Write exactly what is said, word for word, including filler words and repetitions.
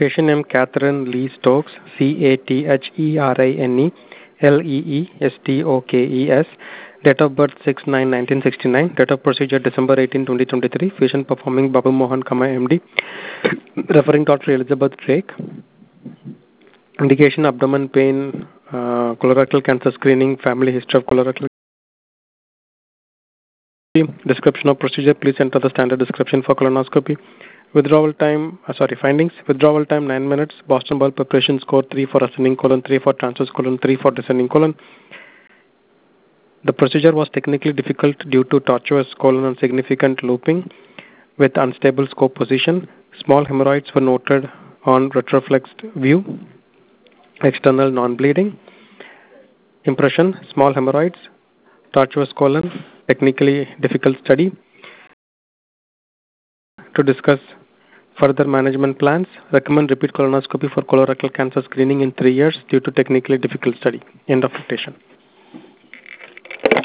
Patient name Catherine Lee Stokes, C A T H E R I N E L E E S T O K E S. Date of birth six nine nineteen sixty-nine. Date of procedure December eighteenth twenty twenty-three. Patient performing Babu Mohan, M D. Referring Doctor Elizabeth Drake. Indication abdomen pain, uh, colorectal cancer screening, family history of colorectal. Description of procedure. Please enter the standard description for colonoscopy. Withdrawal time, uh, sorry, findings. Withdrawal time nine minutes. Boston bowel preparation score three for ascending colon, three for transverse colon, three for descending colon. The procedure was technically difficult due to tortuous colon and significant looping with unstable scope position. Small hemorrhoids were noted on retroflexed view. External non-bleeding. Impression, small hemorrhoids, tortuous colon, technically difficult study. To discuss further management plans, recommend repeat colonoscopy for colorectal cancer screening in three years due to technically difficult study. End of quotation.